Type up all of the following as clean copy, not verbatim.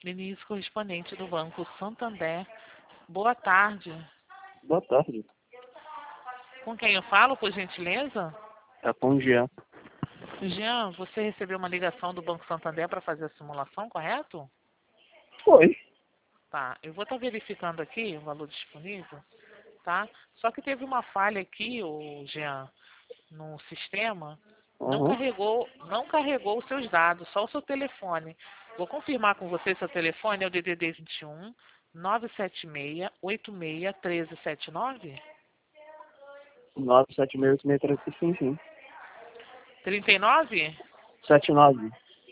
Denise, correspondente do Banco Santander. Boa tarde. Boa tarde. Com quem eu falo, por gentileza? É com o Jean. Jean, você recebeu uma ligação do Banco Santander para fazer a simulação, correto? Foi. Tá, eu vou estar verificando aqui o valor disponível, tá? Só que teve uma falha aqui, Jean, no sistema. Não Uhum. carregou os seus dados, só o seu telefone. Vou confirmar com você seu telefone, é o DDD 21 976 86 1379? 9768635, sim, sim. 39? 79.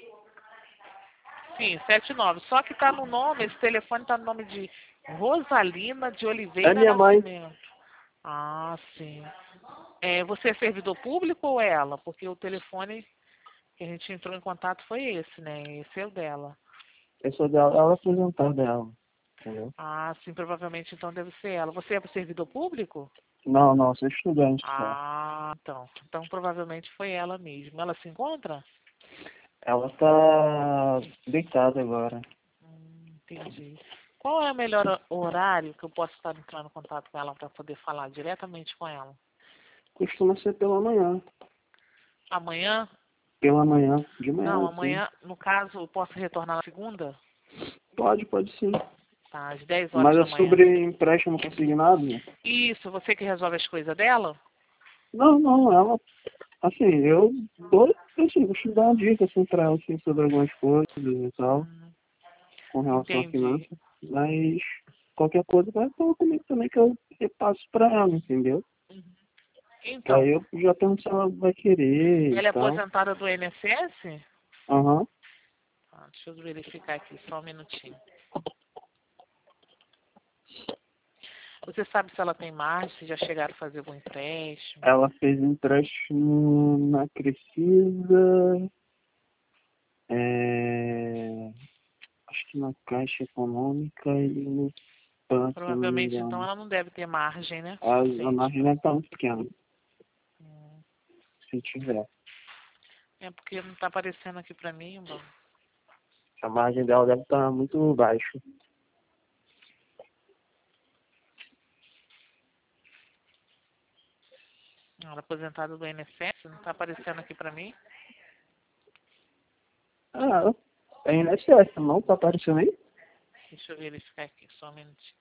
Sim, 79. Só que tá no nome, esse telefone tá no nome de Rosalina de É Oliveira minha mãe. Nascimento. Ah, sim. Você é servidor público ou é ela? Porque o telefone que a gente entrou em contato foi esse, né? Esse é o dela. Eu sou dela, ela é aposentada dela. Entendeu? Ah, sim, provavelmente então deve ser ela. Você é servidor público? Não, sou estudante só. Ah, então. Então provavelmente foi ela mesmo. Ela se encontra? Ela tá deitada agora. Entendi. Qual é o melhor horário que eu posso estar entrando em contato com ela para poder falar diretamente com ela? Costuma ser pela manhã. Amanhã? Pela manhã, de Não, manhã, sim. amanhã, no caso, eu posso retornar na segunda? Pode sim. Tá, às 10 horas Mas é da manhã. sobre empréstimo consignado? Né? Isso, você que resolve as coisas dela? Não, ela, assim, eu dou, assim, vou te dar uma dica, assim, pra ela, assim, sobre algumas coisas e tal, Hum, com relação à entendi. finança, mas qualquer coisa vai falar comigo também que eu repasso pra ela, entendeu? Que Então, aí eu já pergunto se ela vai querer e ela é tal. aposentada do INSS? Aham. Deixa eu verificar aqui, só um minutinho. Você sabe se ela tem margem, se já chegaram a fazer algum empréstimo? Ela fez empréstimo na Crefisa, acho que na Caixa Econômica e no PAN, se eu não me Provavelmente, então, engano. ela não deve ter margem, né? A Suficiente. margem não é tão pequena, Hum, se tiver. É porque não tá aparecendo aqui pra mim, bom. A margem dela deve estar muito baixa. Ela é aposentada do INSS, não tá aparecendo aqui pra mim. Ah, é INSS, não tá aparecendo aí? Deixa eu verificar aqui, só um minutinho.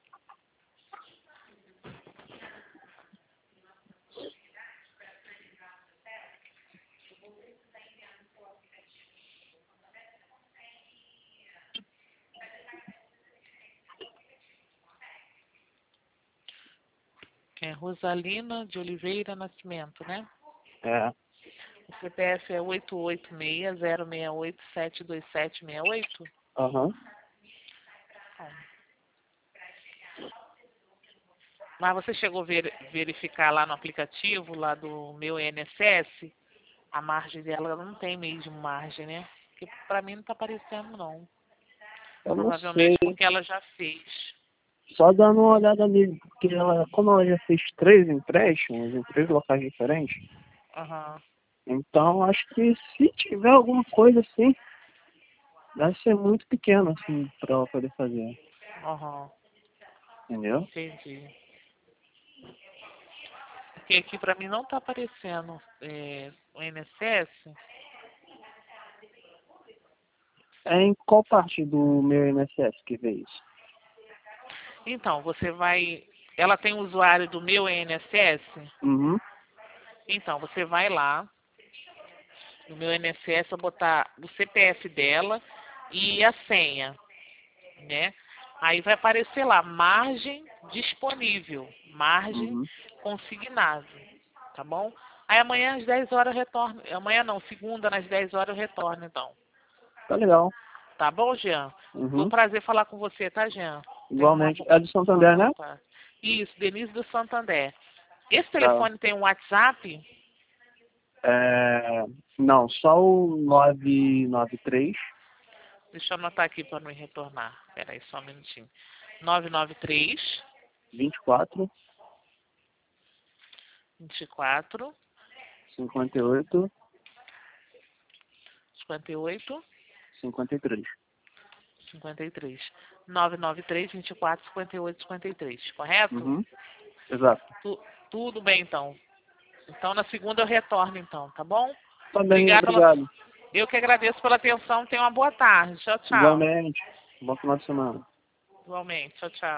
É Rosalina de Oliveira Nascimento, né? É. O CPF é 886-068-72768. Aham. Mas você chegou a verificar lá no aplicativo, lá do meu INSS, a margem dela não tem mesmo margem, né? Porque pra mim não tá aparecendo, não. Eu não sei. Provavelmente porque ela já fez. Só dando uma olhada nele, porque ela, como ela já fez 3 empréstimos em 3 locais diferentes, Aham, então acho que se tiver alguma coisa assim, deve ser muito pequeno, assim, pra ela poder fazer. aham, Entendeu? entendi. Porque aqui pra mim não tá aparecendo o INSS. É em qual parte do meu INSS que vê isso? Então, você vai. Ela tem o usuário do meu INSS? Uhum. Então, você vai lá no meu INSS, eu botar o CPF dela e a senha, né? Aí vai aparecer lá, margem disponível, margem Uhum. consignável, tá bom? Aí amanhã às 10 horas eu retorno. Amanhã não, segunda às 10 horas eu retorno, então. Tá legal. Tá bom, Jean? Foi um Uhum. prazer falar com você, tá, Jean? Tenha Igualmente. É do uma Santander, boa né? tarde. Isso, Denise do Santander. Esse Tá. telefone tem um WhatsApp? É... Não, só o 993 Deixa eu anotar aqui para não retornar. Espera aí, só um minutinho. 993 24 24 58 58 53. 53. 993-24-58-53, correto? Uhum. Exato. Tudo bem, então. Então, na segunda eu retorno, então, tá bom? Tá bem, Obrigada obrigado. Eu que agradeço pela atenção. Tenha uma boa tarde. Tchau, tchau. Igualmente. Bom final de semana. Igualmente. Tchau, tchau.